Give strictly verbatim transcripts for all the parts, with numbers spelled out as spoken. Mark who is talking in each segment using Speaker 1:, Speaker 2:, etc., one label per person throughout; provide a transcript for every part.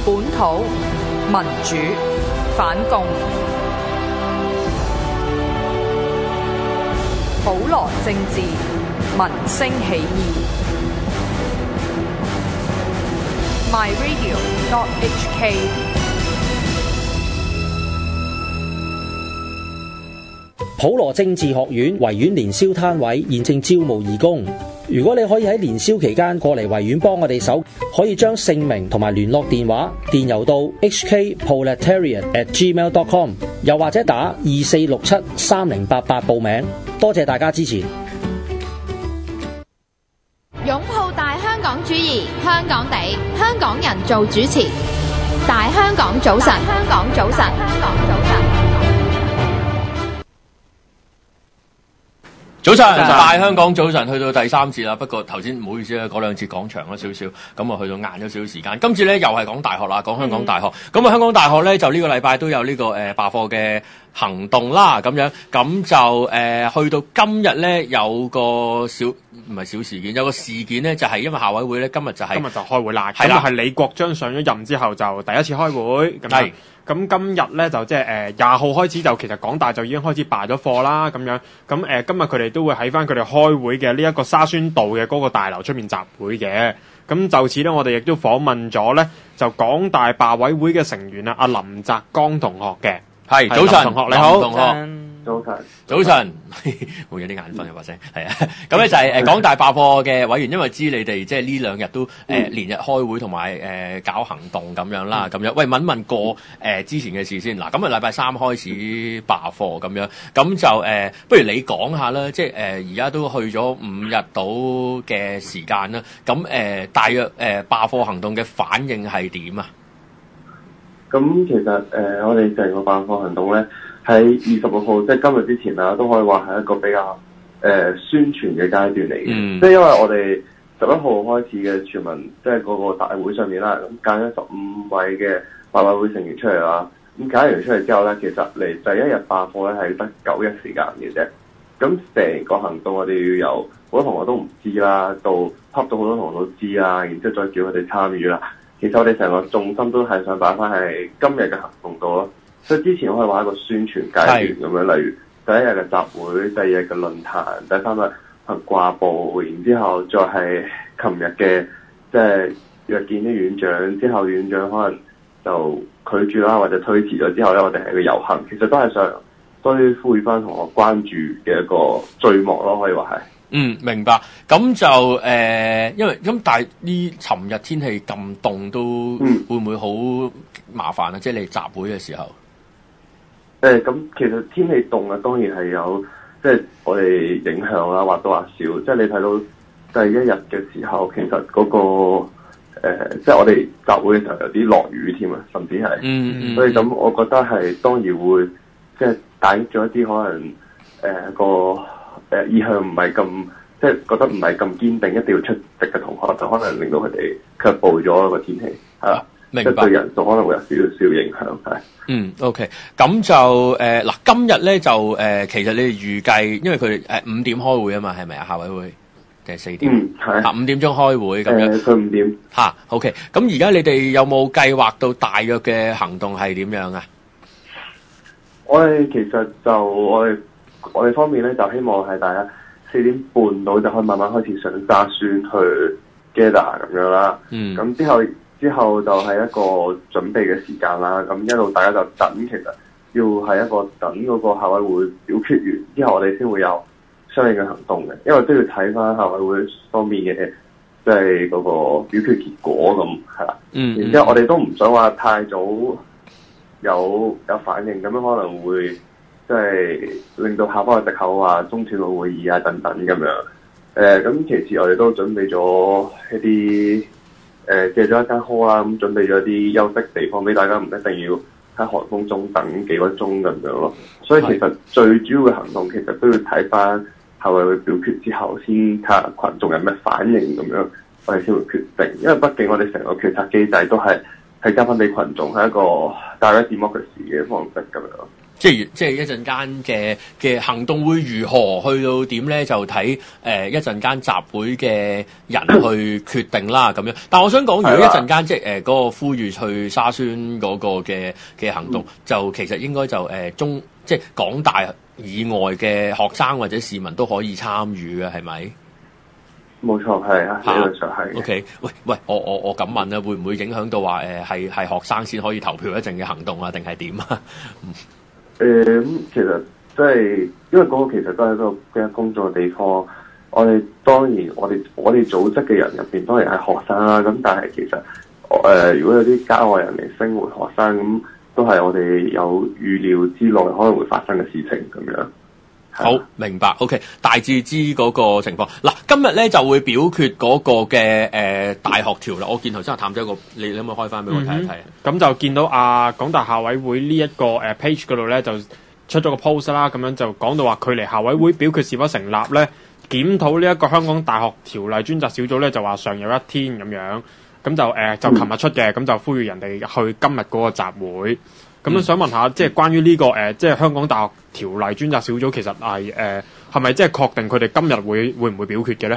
Speaker 1: 本土民主反共，普羅政治民聲起義。My Radio dot H K。
Speaker 2: 普羅政治學院維園年宵攤位現正招募義工，如果你可以喺年宵期間過嚟維園幫我哋手，可以將姓名同埋聯絡電話電郵到 h k proletariat at gmail dot com， 又或者打二四六七三零八八報名。多謝大家支持。
Speaker 3: 擁抱大香港主義，香港地，香港人做主持。大香港早晨，香港早晨，香港早晨。
Speaker 4: 早晨，大香港早晨，去到第三節啦。不過頭先唔好意思啦，嗰兩節講長咗少少，咁啊去到晏咗少少時間。今次咧又係講大學啦，講香港大學。咁啊、嗯，香港大學咧就呢個禮拜都有呢、這個誒罷課嘅行動啦，咁樣咁就誒、呃、去到今日咧有個小唔係小事件，有個事件咧就係、是、因為校委會咧今日就係、是、
Speaker 5: 今日就開會啦。
Speaker 4: 係啦，
Speaker 5: 係李國章上咗任之後就第一次開會咁樣。咁今日咧就即係誒廿號開始就其實港大就已經開始罷咗課啦咁樣。咁誒、呃、今日佢哋都會喺翻佢哋開會嘅呢一個沙宣道嘅嗰個大樓出面集會嘅。咁就此咧，我哋亦都訪問咗咧就港大罷委會嘅成員啊，阿林澤江同學嘅。係早晨，同學你好，同學
Speaker 6: 早晨，
Speaker 4: 早晨，會有啲眼瞓嘅把聲，係啊，咁咧就係誒港大罷課嘅委員，因為知你哋即係呢兩日都誒、呃、連日開會同埋誒搞行動咁樣啦，咁樣，喂，問問過誒、呃、之前嘅事先，嗱，咁啊禮拜三開始罷課咁樣，咁就誒、呃，不如你講下啦，即係誒而家都去咗五日到嘅時間啦，咁誒、呃、大約誒罷課行動嘅反應係點啊？
Speaker 6: 咁其實誒、呃，我哋成個罷課行動咧，喺二十六號，即係今日之前啦，都可以話係一個比較誒、呃、宣傳嘅階段嚟嘅。嗯、即係因為我哋十一號開始嘅全民，即係嗰個大會上面啦，咁揀咗十五位嘅罷委會成員出嚟啦。咁揀完出嚟之後咧，其實嚟第一日罷課咧係得九日時間嘅啫。咁成個行動我哋要由好多同學都唔知啦，到恰到好多同學都知啦，然之後再叫佢哋參與啦。其實我哋成個重心都係想擺翻喺今日嘅行動度咯，所以之前可以話一個宣傳階段咁樣，例如第一日嘅集會，第二日嘅論壇，第三日行掛布，然之後再係琴日嘅即係約見啲院長，之後院長可能就拒絕啦，或者推遲咗之後咧，我哋係個遊行，其實都係想多啲呼籲翻同學關注嘅一個序幕咯，可以話係。
Speaker 4: 嗯，明白。咁就誒、呃，因為咁，但係呢，尋日天氣咁凍，都會唔會好麻煩啊？即係你集會嘅時候。
Speaker 6: 誒，咁其實天氣凍啊，當然係有即係我哋影響啦，或多或少。即係你睇到第一日嘅時候，其實嗰、那個誒、呃，即係我哋集會嘅時候有啲落雨添啊，甚至係。嗯嗯。所以咁，我覺得係當然會即係打擊咗一啲可能誒、呃、個。誒意向唔係咁，即係覺得唔係咁堅定，一定要出席嘅同學，就可能令到佢哋卻步咗個天氣，係啦，明白，即係對人數可能會有少少影響，係。嗯
Speaker 4: ，OK，咁就誒嗱、呃，今日咧就誒、呃，其實你哋預計，因為佢哋誒五點開會啊嘛，係咪啊？校委會定係四點？嗯，係。啊，五點鐘開會咁樣。誒，
Speaker 6: 佢五點。
Speaker 4: 嚇 ，OK，咁而家你哋有冇計劃到大約嘅行動係點樣啊？
Speaker 6: 我哋其實就我哋。我哋方面咧就希望係大家四點半到就可以慢慢開始上沙宣去 gather 咁樣啦。嗯。咁之後之後就係一個準備嘅時間啦。咁一路大家就等，其實要係一個等嗰個校委會表決完之後，我哋先會有相應嘅行動嘅。因為都要睇翻校委會方面嘅即係嗰個表決結果咁係啦。嗯。然之後我哋都唔想話太早有有反應，咁樣可能會。即係令到下方嘅藉口啊、中斷個會議啊等等咁樣。誒、呃，咁其次我哋都準備咗一啲誒、呃、借咗一間 hall 啦，咁準備咗一啲休息地方俾大家，唔一定要喺寒風中等幾個鐘咁樣咯。所以其實最主要嘅行動其實都要睇翻校委會表決之後，先睇下群眾有咩反應咁樣，我哋先會決定。因為畢竟我哋成個決策機制都係係交翻俾群眾，係一個 direct democracy嘅方式咁樣。
Speaker 4: 即係即係一陣間嘅嘅行動會如何去到點咧？就睇誒、呃、一陣間集會嘅人去決定啦咁樣。但係我想講，如果一陣間即係誒嗰個呼籲去沙宣嗰個嘅嘅行動，嗯、就其實應該就誒、呃、中即係港大以外嘅學生或者市民都可以參與嘅，係咪？冇
Speaker 6: 錯，係啊，理論上係。
Speaker 4: O K，喂喂，我我我咁問啊，會唔會影響到話誒係係學生先可以投票一陣嘅行動啊？定係點啊？
Speaker 6: 誒咁、嗯、其實即係因為嗰個其實都係一個比較工作嘅地方。我哋當然我哋我哋組織嘅人入邊當然係學生啦。咁但係其實誒、呃、如果有啲郊外人嚟聲援學生咁，都係我哋有預料之內可能會發生嘅事情咁樣。
Speaker 4: 好明白 ，OK， 大致知嗰個情況。嗱，今日咧就會表決嗰個嘅誒、呃、大學條啦。我見頭先阿譚仔個，你你可唔可以開翻俾我睇一睇？咁、
Speaker 5: 嗯、就見到啊港大校委會呢一個誒 page 嗰度咧，就出咗個 post 啦。咁樣就講到話，距離校委會表決是否成立咧，檢討呢一個香港大學條例專責小組咧，就話尚有一天咁樣。咁就誒、呃、就琴日出嘅，咁、嗯、就呼籲人哋去今日嗰個集會。咁樣、嗯、想問下，即係關於呢、這個誒、呃，即係香港大學條例專責小組，其實係誒係咪即係確定佢哋今日會會唔會表決嘅咧？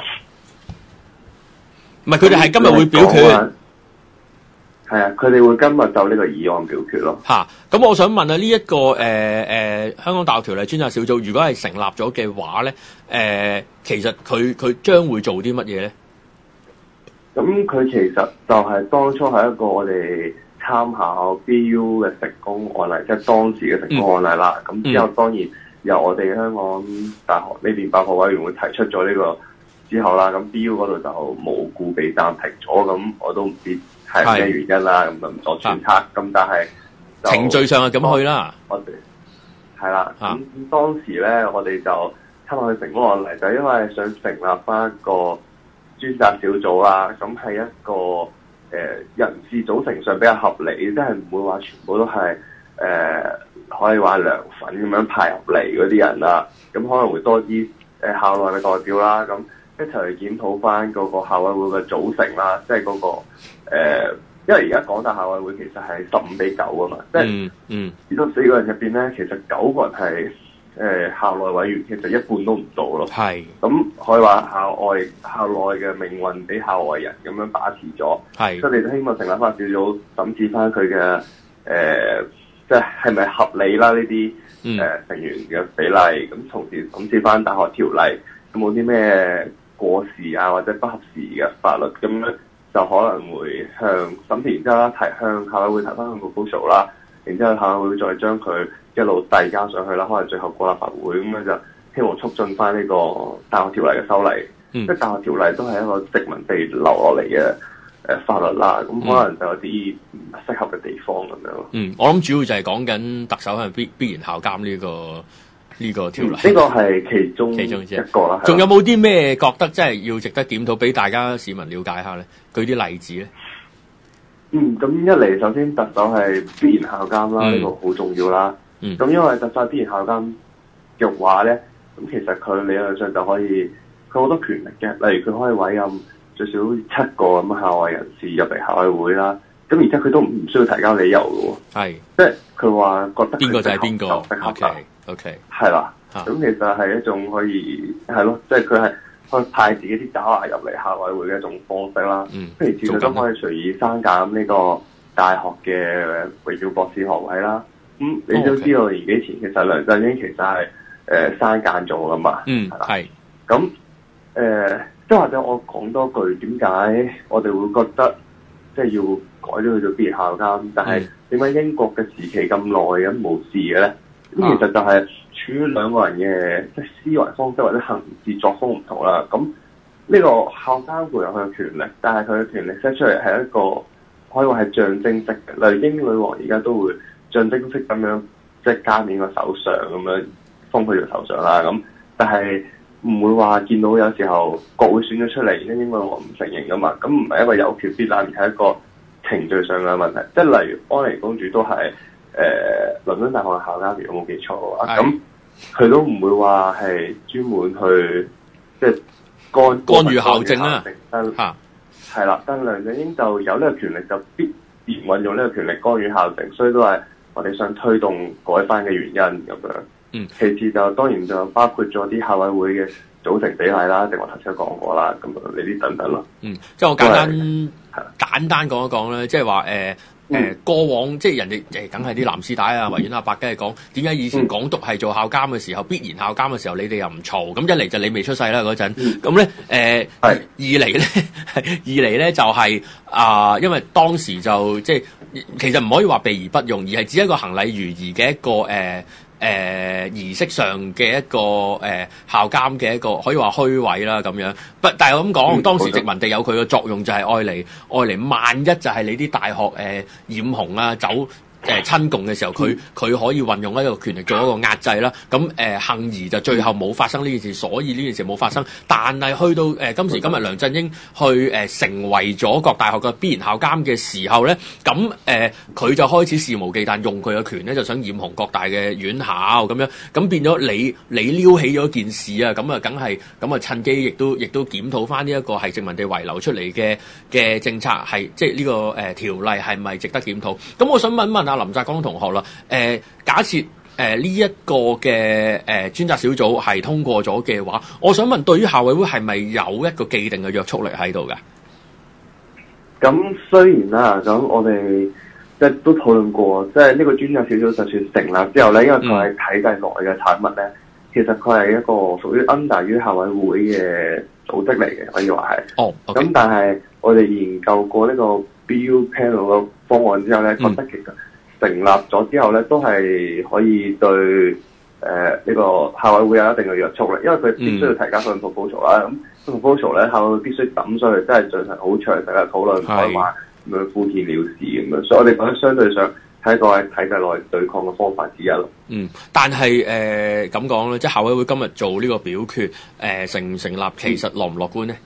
Speaker 5: 唔係，佢哋係今日會表決。
Speaker 6: 係啊，佢哋會今日就呢個議案表決咯。
Speaker 4: 嚇！咁我想問啊，呢、這、一個誒誒、呃呃、香港大學條例專責小組，如果係成立咗嘅話咧，誒、呃、其實佢佢將會做啲乜嘢咧？
Speaker 6: 咁佢其實就係當初係一個我哋參考 B U 嘅成功案例，即係當時嘅成功案例啦。咁、嗯、之後當然由我哋香港大學呢邊辦學委員會提出咗呢個之後啦，咁 B U 嗰度就冇故被暫停咗。咁我都唔知係咩原因啦，咁就唔作揣測。咁但係
Speaker 4: 程序上係咁去啦。
Speaker 6: 我哋係啦。咁、啊、當時咧，我哋就參考佢成功案例，就因為想成立翻一個專責小組啦。咁係一個誒、呃、人事組成上比較合理，即係唔會話全部都係誒、呃、可以話涼粉咁樣派入嚟嗰啲人啦。咁可能會多啲誒、呃、校內嘅代表啦，咁一齊去檢討翻嗰個校委會嘅組成啦。即係嗰、那個、呃、因為而家港大校委會其實係十五比九啊嘛，即係嗯，二十四個人入邊咧，其實九個人係誒、呃、校內委員，其實一半都唔到咯。係咁是可以話校外校內嘅命運俾校外人咁樣把持咗。係，所以你都希望成立翻小組審視翻佢嘅誒，即係係咪合理啦？呢啲誒成員嘅比例，咁同時審視翻大學條例有冇啲咩過時啊或者不合時嘅法律，咁樣就可能會向審視完之後啦，提向校委會提翻個 proposal 啦，然之後校委會再將佢一路遞交上去啦，可能最後過立法會，咁樣就希望促進翻呢個大學條例嘅修例。嗯、即係大學條例都係一個殖民地留落嚟嘅誒法律啦，咁可能就有啲唔適合嘅地方咁樣。
Speaker 4: 嗯，我諗主要就係講緊特首係必必然校監呢、這個呢、這個條例。呢、
Speaker 6: 嗯這個係其中其中一個啦。
Speaker 4: 仲有冇啲咩覺得真係要值得檢討俾大家市民了解下咧？舉啲例子咧。
Speaker 6: 嗯，咁一嚟首先特首係必然校監啦，呢、嗯、個好重要啦。嗯。咁因為特首係必然校監嘅話咧，咁其實佢理論上就可以。佢好多權力嘅，例如佢可以委任最少七個咁校外人士入嚟校委會啦。咁而且佢都唔需要提交理由嘅喎。係是，即係佢話覺得邊個就係邊個。O K，O K，係啦。咁其實係一種可以係咯，即係佢係可以派自己啲爪牙入嚟校委會嘅一種方式啦。嗯，譬如至少都可以隨意刪減呢個大學嘅圍繞博士學位啦。咁、嗯、你都知道年幾前其實梁振英其實係誒刪減咗噶嘛。嗯，係。咁誒，即係、呃、或者我講多句，點解我哋會覺得即係要改咗佢做必然校監？但係點解英國嘅時期咁耐咁冇事嘅咧？咁、啊、其實就係處於兩個人嘅即係思維方式或者行事作風唔同啦。咁呢個校監會有佢嘅權力，但係佢嘅權力 set 出嚟係一個可以話係象徵式嘅，例如英女王而家都會象徵式咁樣即係加冕個首相咁樣封佢做首相啦。咁但係唔會話見到有時候國會選咗出嚟，因英女王唔承認噶嘛，咁唔係一個有權必然，而係一個程序上嘅問題。即係例如安妮公主都係誒倫敦大學嘅校監，如果冇記錯嘅話，咁佢的都唔會話係專門去即係干干預校政啦。嚇，係啦，但梁振英就有呢個權力，就必然運用呢個權力干預校政，所以都係我哋想推動改翻嘅原因咁樣。
Speaker 4: 嗯，其
Speaker 6: 次就當然就包括咗啲校委會嘅組成比例啦，正如我頭先講過啦，咁樣呢啲等等咯。
Speaker 4: 嗯，即係我簡單簡單講一講咧，即係話誒誒過往即係人哋誒梗係啲藍絲帶啊、維園阿伯梗係講點解以前港督係做校監嘅時候，必然校監嘅時候，你哋又唔嘈，咁一嚟就你未出世啦嗰陣，咁咧誒二嚟咧二嚟咧就係、是、啊、呃，因為當時就即係其實唔可以話避而不用，而係只一個行禮如儀嘅一個誒。呃誒、呃、儀式上嘅一個誒、呃、校監嘅一個可以話虛位啦咁樣，不但係我咁講，當時殖民地有佢嘅作用就係愛嚟愛嚟，萬一就係你啲大學誒、呃、染紅啊走誒親共嘅時候，佢佢可以運用一個權力做一個壓制啦。咁誒幸而就最後冇發生呢件事，所以呢件事冇發生。但係去到誒、呃、今時今日，梁振英去誒、呃、成為咗各大學嘅必然校監嘅時候咧，咁誒佢就開始肆無忌憚用佢嘅權咧，就想染紅各大嘅院校咁樣，咁變咗你你撩起咗件事啊，咁啊梗係咁啊趁機亦都亦都檢討翻呢一個係殖民地遺留出嚟嘅嘅政策係即係呢、這個誒、呃、條例係咪值得檢討？咁我想問問啊林澤江同學啦，誒、呃、假設誒呢一個嘅誒、呃、專責小組係通過咗嘅話，我想問對於校委會係咪有一個既定嘅約束力喺度嘅？
Speaker 6: 咁雖然啦，咁我哋即係都討論過，即係呢個專責小組就算成立之後咧，因為佢係體制內嘅產物咧、嗯，其實佢係一個屬於 under 於校委會嘅組織嚟嘅，可以話係。哦，咁、okay. 但係我哋研究過呢個 B U panel 嘅方案之後咧、嗯，覺得其實成立咗之後咧，都係可以對誒呢、呃這個校委會有一定嘅約束力，因為佢必須要提交份 proposal 啦。咁 proposal 咧，校委會必須抌上去，真係進行好詳細嘅討論，唔係話咁樣敷衍了事咁樣。所以我哋覺得相對上係一個喺體制內對抗嘅方法之一咯。
Speaker 4: 嗯，但係誒咁講咧，即係校委會今日做呢個表決，誒、呃、成唔成立，其實樂唔樂觀咧？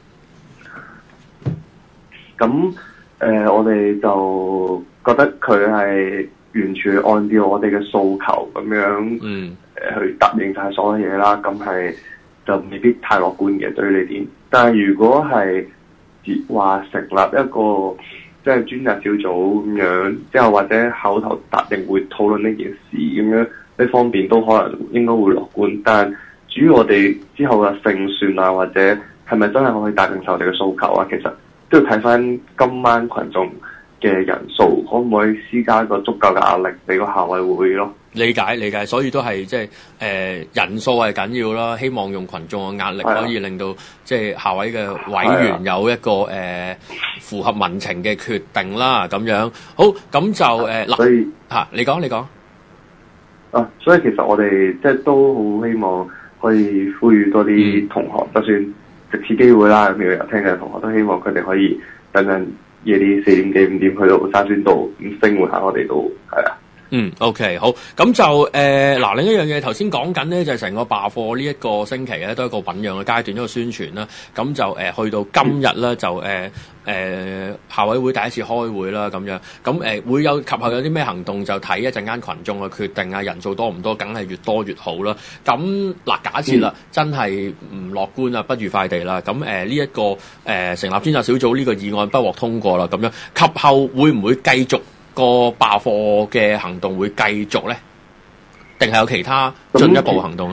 Speaker 6: 咁、嗯、誒、呃，我哋就覺得佢係完全按照我哋嘅訴求咁樣，嗯，誒去答應晒所有嘢啦。咁係就未必太樂觀嘅對於呢點。但係如果係話成立一個即係專責小組咁樣，之後或者口頭答應會討論呢件事咁樣，呢方面都可能應該會樂觀。但主要我哋之後嘅勝算啊，或者係咪真係可以達成晒我哋嘅訴求啊，其實都要睇翻今晚群眾嘅人數，可唔可以施加一個足夠嘅壓力俾個校委會咯？
Speaker 4: 理解理解，所以都係即係誒人數係緊要啦。希望用群眾嘅壓力可以令到即係校委嘅委員有一個誒、呃、符合民情嘅決定啦。咁樣好，咁就誒嗱，所以嚇你講你講
Speaker 6: 啊，所以其實我哋即係都好希望可以呼籲多啲同學，嗯、就算藉此機會啦，咁有聽嘅同學都希望佢哋可以等陣夜啲四點幾五點去到沙宣道咁聲援下我哋都係啊。
Speaker 4: 嗯 ，OK， 好，咁就誒，嗱、呃，另一樣嘢頭先講緊咧，就係、是、成個罷課呢一個星期咧，都係一個醞釀嘅階段，一個宣傳啦。咁就誒、呃，去到今日咧，就誒誒、呃，校委會第一次開會啦，咁樣，咁誒、呃、會有及後有啲咩行動，就睇一陣間群眾嘅決定啊，人數多唔多，梗係越多越好啦。咁嗱、呃，假設啦、嗯，真係唔樂觀啊，不愉快地啦，咁誒呢一個誒、呃、成立專責小組呢個議案不獲通過啦，咁樣及後會唔會繼續？個罷課嘅行動會繼續咧，定係有其他進一步行動咧？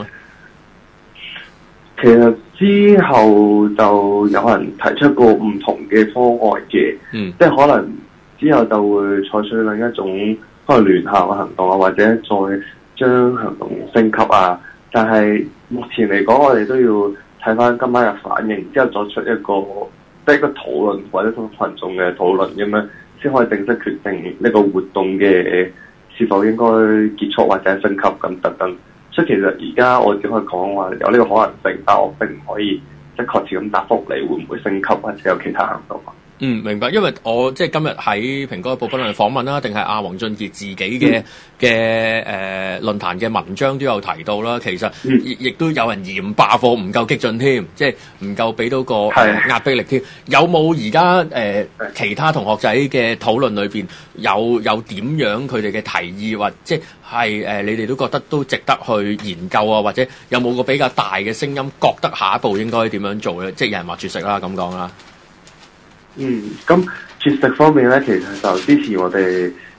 Speaker 6: 其實之後就有人提出過唔同嘅方案嘅，嗯，即係可能之後就會採取另一種可能聯校嘅行動啊，或者再將行動升級啊。但係目前嚟講，我哋都要睇翻今晚嘅反應，之後作出一個即係一個討論或者同群眾嘅討論咁樣。先可以正式決定呢個活動嘅是否應該結束或者升級咁等等。所以其實而家我只可以講話有呢個可能性，但我並唔可以即係確切咁答覆你會唔會升級或者有其他行動。
Speaker 4: 嗯，明白。因為我即係今日喺蘋果日報不論係訪問啦，定係阿黃俊傑自己嘅嘅誒論壇嘅文章都有提到啦。其實亦亦都有人嫌罷課唔夠激進添，即係唔夠俾到個、呃、壓迫力添。有冇而家誒其他同學仔嘅討論裏邊有有點樣佢哋嘅提議，或即係誒、呃、你哋都覺得都值得去研究啊？或者有冇個比較大嘅聲音，覺得下一步應該點樣做咧？即係有人話絕食啦，咁講啦。
Speaker 6: 嗯，咁絕食方面咧，其實就之前我哋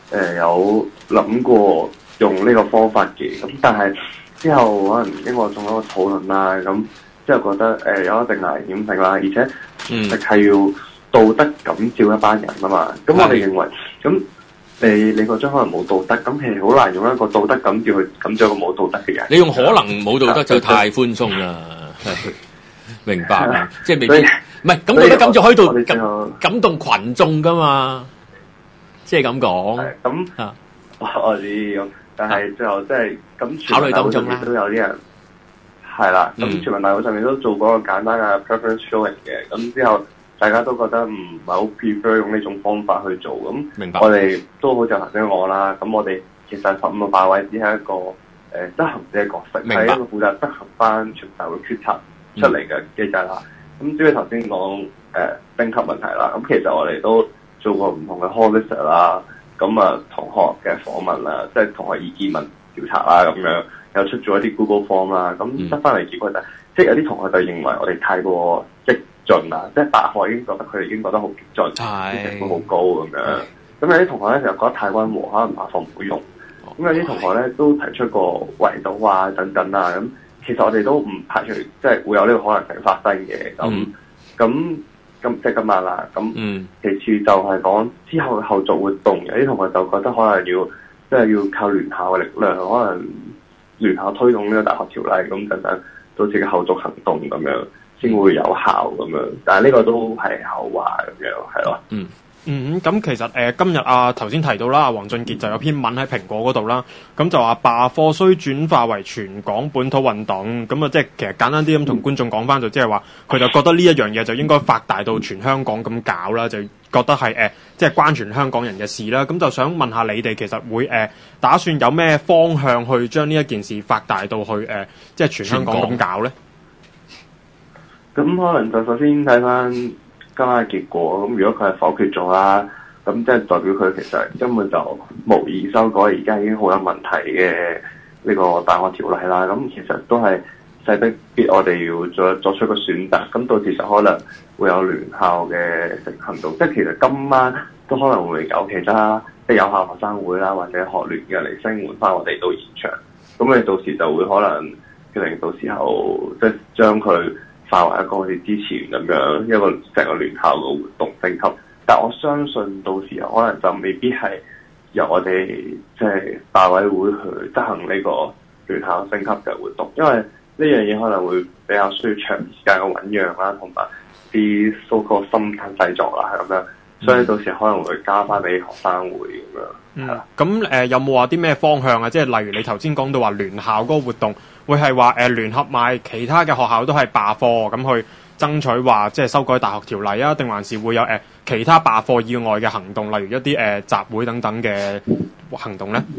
Speaker 6: 呃、有諗過用呢個方法嘅，咁但係之後可能經過仲有一個討論啦，咁之後覺得誒、呃、有一定危險性啦，而且係係要道德感召一班人啊嘛，咁我哋認為咁。你你嗰張可能冇道德，咁其實好難用一個道德感召去感召一個冇道德嘅人。
Speaker 4: 你用可能冇道德就太寬鬆啦，明白啊？即係未必，唔係咁道德感召可以到感感動群眾噶嘛？即係咁講。
Speaker 6: 咁啊，我知咁，但係最後即係咁，考慮當中啦，都有啲人係啦。咁全民大會上面都做過個簡單嘅 preference showing 嘅，咁之後。大家都覺得唔係好 prefer 用呢種方法去做，咁
Speaker 4: 明白我
Speaker 6: 哋都好似頭先講啦。咁我哋其實十五個霸位只係一個誒、呃、執行者角色，係一個負責執行翻全大會決策出嚟嘅機制啦。咁、嗯、至於頭先講誒升級問題啦，咁其實我哋都做過唔同嘅 hall visit 啦，咁啊同學嘅訪問啦，即係同學意見問調查啦，咁樣又出咗一啲 Google Form 啦，咁得翻嚟結果就係、即係有啲同學就認為我哋太過激進啦，即係大學已經覺得佢哋已經覺得好激進，啲成本好高咁樣。咁有啲同學咧就覺得太溫和，可能大學唔會用。咁有啲同學咧都提出過圍堵啊等等啊。咁其實我哋都唔排除即係會有呢個可能性發生嘅。咁咁咁即係今晚啦。咁、嗯、其次就係講之後嘅後續活動，有啲同學就覺得可能要即係要靠聯校嘅力量，可能聯校推動呢個大學條例咁等等，到時嘅後續行動咁樣。先會有效咁樣，但係呢個都係後話咁樣，係咯。嗯
Speaker 5: 嗯，咁其實誒、呃、今日啊頭先提到啦，黃俊傑就有篇文喺蘋果嗰度啦，咁就話罷課需轉化為全港本土運動，咁啊即係其實簡單啲咁同觀眾講翻，就即係話佢就覺得呢一樣嘢就應該發大到全香港咁搞啦，就覺得係誒即係關全香港人嘅事啦。咁就想問下你哋其實會誒、呃、打算有咩方向去將呢一件事發大到去誒、呃、即係全香港咁搞咧？
Speaker 6: 咁可能就首先睇翻今晚嘅結果，咁如果佢係否決咗啦，咁即係代表佢其實根本就無意修改而家已經好有問題嘅呢個大學條例啦。咁其實都係勢必必我哋要作作出一個選擇，咁到時就可能會有聯校嘅行動，即係其實今晚都可能會有其他即係有校學生會啦，或者學聯嘅嚟聲援翻我哋到現場，咁你到時就會可能決定到時候即係將佢化為一個好似之前咁樣一個成個聯校嘅活動升級，但我相信到時候可能就未必係由我哋即係大委會去執行呢個聯校升級嘅活動，因為呢樣嘢可能會比較需要長時間嘅醞釀啦，同埋啲 so-called 深耕細作啦，係咁樣，所以到時可能會加翻俾學生會咁樣。
Speaker 5: 嗯，咁誒、呃、有冇話啲咩方向啊？即係例如你頭先講到話聯校嗰個活動，會係話誒聯合埋其他嘅學校都係罷課咁去爭取話即係修改大學條例啊？定還是會有誒、呃、其他罷課以外嘅行動，例如一啲誒、呃、集會等等嘅行動咧？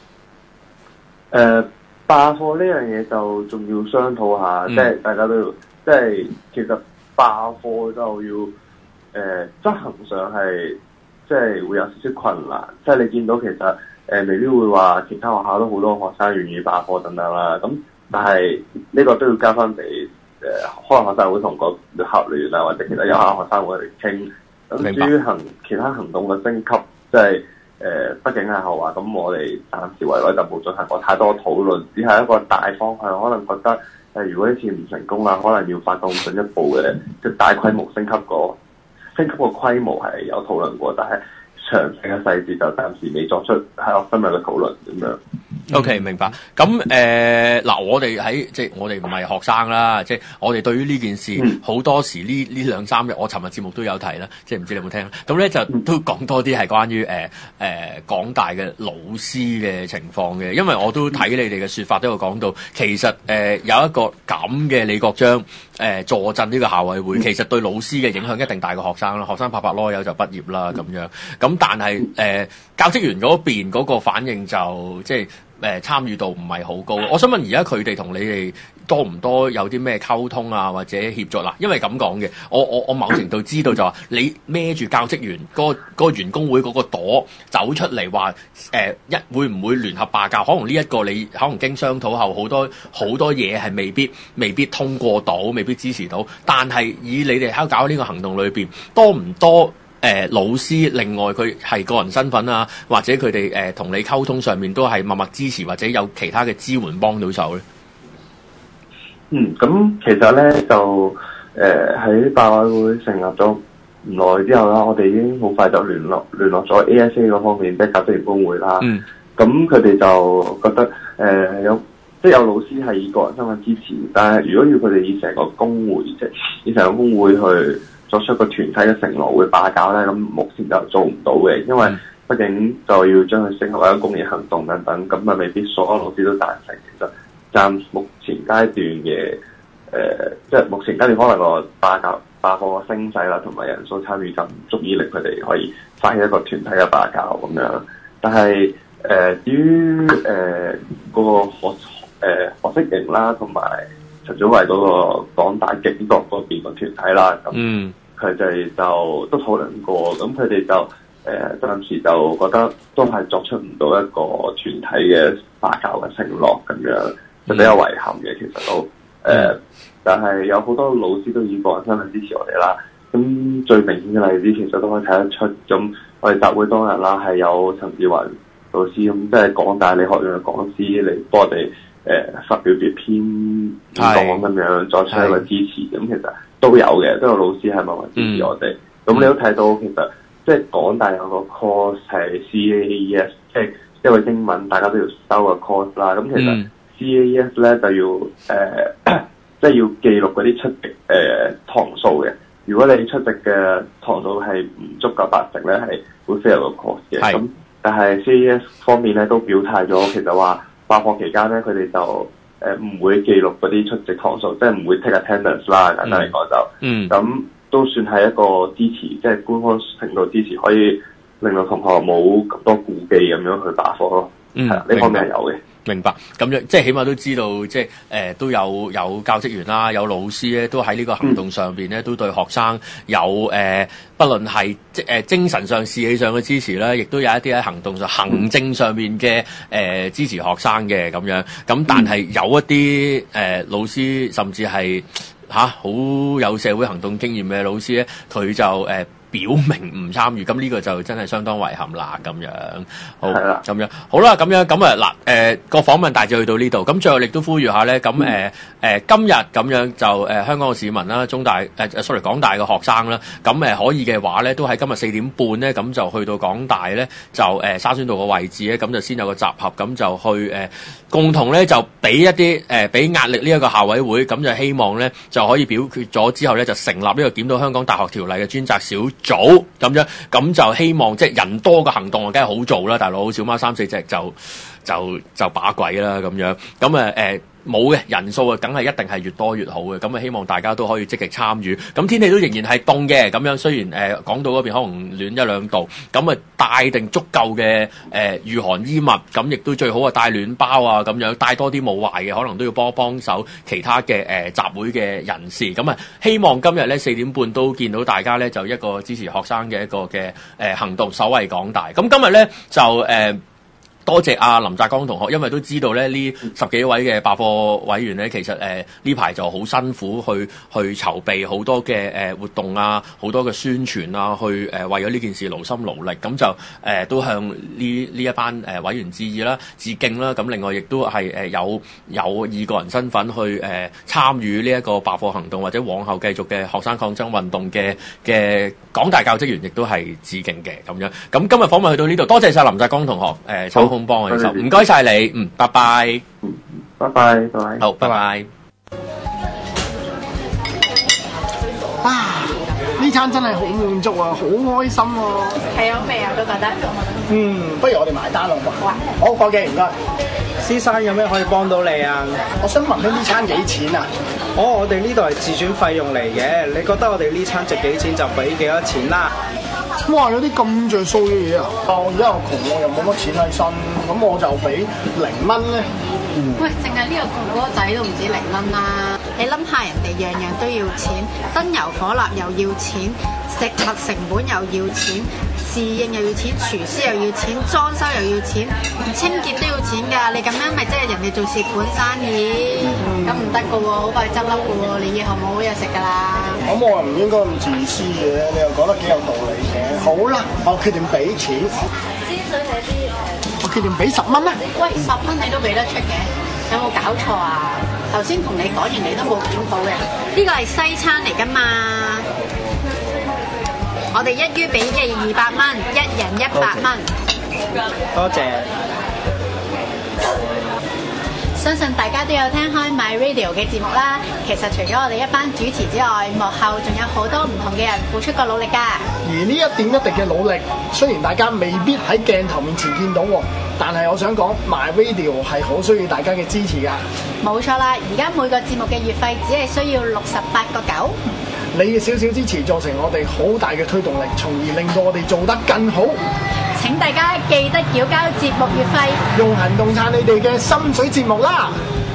Speaker 6: 誒罷課呢樣嘢就仲要商討下，嗯、即係大家都要，即係其實罷課就要誒執、呃、行上係。即係會有少少困難，即係你見到其實誒、呃、未必會話其他學校都好多學生願意罷課等等啦。咁但係呢個都要交翻俾誒開學生會同個校聯啊，或者其他有校學生會嚟傾。咁至於行其他行動嘅升級，即係誒、呃、畢竟係後話，咁我哋暫時為內就冇進行過太多討論，只係一個大方向。可能覺得誒、呃、如果呢次唔成功啦，可能要發動進一步嘅即係大規模升級個。升級個規模係有討論過，但係詳細嘅細節就暫時未作出係我深入嘅討論咁樣。
Speaker 4: O.K. 明白。咁誒嗱，我哋喺即係我哋唔係學生啦，即係我哋對於呢件事好、嗯、多時呢呢兩三日，我尋日節目都有提啦，即係唔知你有冇聽？咁咧就都講多啲係關於誒誒港大嘅老師嘅情況嘅，因為我都睇你哋嘅説法都有講到，其實誒、呃、有一個咁嘅李國章誒、呃、坐鎮呢個校委會，其實對老師嘅影響一定大過學生啦。學生拍拍籮柚就畢業啦咁樣，咁但係誒、呃、教職員嗰邊嗰個反應就即係。誒、呃、參與度唔係好高，我想問而家佢哋同你哋多唔多有啲咩溝通啊，或者協助啦？因為咁講嘅，我我我某程度知道就話你孭住教職員嗰、嗰個嗰個員工會嗰個朵走出嚟話誒一會唔會聯合罷教？可能呢一個你可能經商討後好多好多嘢係未必未必通過到，未必支持到。但係以你哋喺搞呢個行動裏邊多唔多呃、老師另外佢係個人身份啊，或者佢哋誒同你溝通上面都係默默支持，或者有其他嘅支援幫到手咧？
Speaker 6: 嗯，咁其實咧就誒喺辦委會成立咗唔耐之後啦，我哋已經好快就聯絡聯絡咗 A S A 嗰方面，即係教職員工會啦。嗯。咁佢哋就覺得誒、呃、有即係有老師係以個人身份支持，但係如果要佢哋以成個工會即係以成個工會去作出一個團體嘅承諾會罷教咧，咁目前就做唔到嘅，因為畢竟就要將佢成為一個公益行動等等，咁啊未必所有老師都贊成。其實暫目前階段嘅誒、呃，即係目前階段可能個罷教罷課嘅聲勢啦，同埋人數參與就唔足以令佢哋可以發起一個團體嘅罷教咁樣。但係誒、呃，至於誒嗰個學誒、呃、學識營啦，同埋陳祖慧嗰個港大警覺嗰邊個團體啦，咁佢哋就都討論過，咁佢哋就誒暫、呃、時就覺得都係作出唔到一個團體嘅罷教嘅承諾咁樣。就比較遺憾嘅，其實都誒、呃，但係有好多老師都以個人身份支持我哋啦。咁最明顯嘅例子，其實都可以睇得出。咁我哋集會當日啦，係有陳志雲老師咁，即係港大理學院嘅講師嚟幫我哋誒、呃、發表啲篇講咁樣，作出一個支持。咁其實都有嘅，都有老師係默默支持我哋。咁、嗯、你都睇到，其實即係港大有個 course 係 C A E S， 即係一個英文大家都要收嘅 course 啦。咁其實、嗯C A E S 咧就要誒，即、呃、係、就是、要記錄嗰啲出席誒、呃、堂數嘅。如果你出席嘅堂數係唔足夠八成咧，係會 fail 個 course 嘅。咁但係 C A E S 方面咧都表態咗，其實話罷課期間咧，佢哋就誒唔、呃、會記錄嗰啲出席堂數，即係唔會 take attendance 啦。簡單嚟講就，嗯，咁都算係一個支持，即、就、係、是、官方程度支持，可以令到同學冇咁多顧忌咁樣去罷課咯。嗯，係呢方面係有嘅。
Speaker 4: 明白，咁樣即係起碼都知道，即係誒、呃、都有有教職員啦，有老師咧，都喺呢個行動上邊咧，都對學生有誒、呃，不論係即誒精神上、士氣上嘅支持啦，亦都有一啲喺行動上、行政上面嘅誒、呃、支持學生嘅咁樣。咁但係有一啲誒、呃、老師，甚至係嚇好有社會行動經驗嘅老師咧，佢就誒。呃表明唔參與，咁呢個就真係相當遺憾啦。咁樣好，咁樣好啦，咁樣咁啊嗱，誒個訪問大致去到呢度，咁最後亦都呼籲下咧，咁誒誒今日咁樣就誒、呃、香港嘅市民啦，中大誒、呃、sorry 港大嘅學生啦，咁誒、呃、可以嘅話咧，都喺今日四點半咧，咁就去到港大咧，就誒、呃、沙宣道個位置咧，咁就先有個集合，咁就去誒、呃、共同咧就俾一啲誒俾壓力呢一個校委會，咁就希望咧就可以表決咗之後咧，就成立呢個檢討香港大學條例嘅專責小組咁樣，咁就希望即係人多嘅行動，梗係好做啦，大佬小貓三四隻就就就把鬼啦咁樣，咁啊誒冇嘅人數啊，梗係一定係越多越好嘅，咁啊希望大家都可以積極參與。咁天氣都仍然係凍嘅，咁樣雖然誒、呃、港島嗰邊可能暖一兩度，咁啊帶定足夠嘅誒御寒衣物，咁亦都最好啊帶暖包啊咁樣，帶多啲冇壞嘅，可能都要幫幫手其他嘅誒、呃、集會嘅人士。咁啊希望今日咧四點半都見到大家咧就一個支持學生嘅一個嘅誒、呃、行動，守衛港大。咁今日咧就誒。呃多謝阿林澤江同學，因為都知道咧呢十幾位嘅罷課委員咧，其實誒呢排就好辛苦去去籌備好多嘅誒、呃、活動啊，好多嘅宣傳啊，去誒、呃、為咗呢件事勞心勞力，咁就誒、呃、都向呢呢一班誒、呃、委員致意啦、致敬啦。咁另外亦都係誒有有以個人身份去誒、呃、參與呢一個罷課行動，或者往後繼續嘅學生抗爭運動嘅嘅港大教職員，亦都係致敬嘅咁樣。咁今日訪問去到呢度，多謝晒林澤江同學誒。呃空幫我哋手，唔該晒你，嗯，拜拜，
Speaker 6: 嗯，拜拜，拜拜，
Speaker 4: 好，拜拜。
Speaker 7: 啊，呢餐真係好滿足啊，好開心喎。
Speaker 8: 係有味啊，都覺得。
Speaker 7: 嗯，不如我哋埋單咯。
Speaker 8: 好啊。
Speaker 7: 好，伙計，唔該。
Speaker 9: 先生有咩可以幫到你啊？
Speaker 7: 我想問呢餐幾錢啊？
Speaker 9: 哦，我哋呢度係自轉費用嚟嘅，你覺得我哋呢餐值幾錢就俾幾多錢啦。
Speaker 7: 哇！有啲咁着數嘅嘢啊！我而家又窮，我又冇乜錢喺身，咁我就俾零蚊咧。
Speaker 8: 嗯、喂，淨係呢個哥哥仔都唔止零蚊啦！你諗下，人哋樣樣都要錢，燈油火蠟又要錢，食物成本又要錢，侍應又要錢，廚師又要錢，裝修又要錢，清潔都要錢㗎。你咁樣咪即係人哋做蝕本生意，咁唔得㗎喎，好快執笠㗎喎！你以後冇好嘢食㗎啦。
Speaker 7: 咁我又唔應該咁自私嘅，你又講得幾有道理嘅。 好啦，我決定俾錢。我決定俾十蚊啦。
Speaker 8: 喂，十蚊你都俾得出嘅？有冇搞錯啊？頭先同你講完你都冇檢討嘅。呢個係西餐嚟㗎嘛？我哋一於俾嘅二百蚊，一人一百蚊。
Speaker 9: 多謝。
Speaker 8: 相信大家都有聽開 My Radio 嘅節目啦。其實除咗我哋一班主持之外，幕後仲有好多唔同嘅人付出過努力㗎。
Speaker 7: 而呢一點一滴嘅努力，雖然大家未必喺鏡頭面前見到，但係我想講 My Radio 係好需要大家嘅支持㗎。
Speaker 8: 冇錯啦，而家每個節目嘅月費只係需要六十八個九。
Speaker 7: 你嘅少少支持造成我哋好大嘅推動力，從而令到我哋做得更好。
Speaker 8: 請大家記得繳交節目月費，
Speaker 7: 用行動撐你哋嘅心水節目啦！